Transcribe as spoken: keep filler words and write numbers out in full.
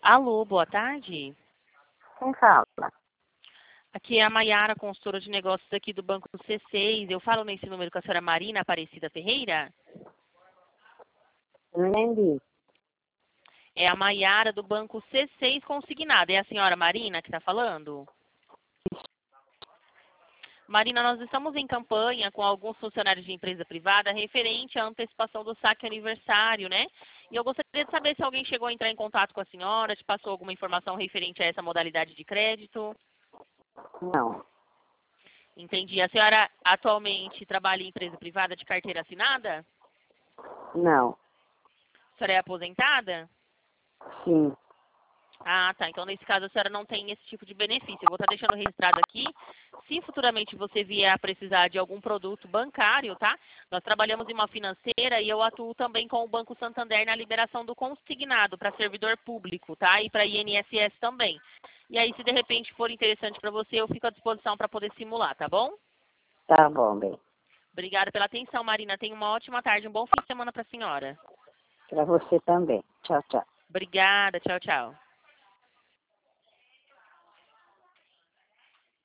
Alô, boa tarde. Quem fala? Aqui é a Maiara, consultora de negócios aqui do Banco C seis. Eu falo nesse número com a senhora Marina Aparecida Ferreira? Não entendi. É a Maiara do Banco C seis Consignado. É a senhora Marina que está falando? Marina, nós estamos em campanha com alguns funcionários de empresa privada referente à antecipação do saque aniversário, né? E eu gostaria de saber se alguém chegou a entrar em contato com a senhora, te passou alguma informação referente a essa modalidade de crédito. Não, Entendi. A senhora atualmente trabalha em empresa privada de carteira assinada? não, A senhora é aposentada? sim, Ah, tá. Então, nesse caso, a senhora não tem esse tipo de benefício. Eu vou estar deixando registrado aqui. Se futuramente você vier a precisar de algum produto bancário, tá? Nós trabalhamos em uma financeira e eu atuo também com o Banco Santander na liberação do consignado para servidor público, tá? E para I N S S também. E aí, se de repente for interessante para você, eu fico à disposição para poder simular, tá bom? tá bom, bem. Obrigada pela atenção, Marina. Tenha uma ótima tarde, um bom fim de semana para a senhora. Para você também. Tchau, tchau. Obrigada. Tchau, tchau.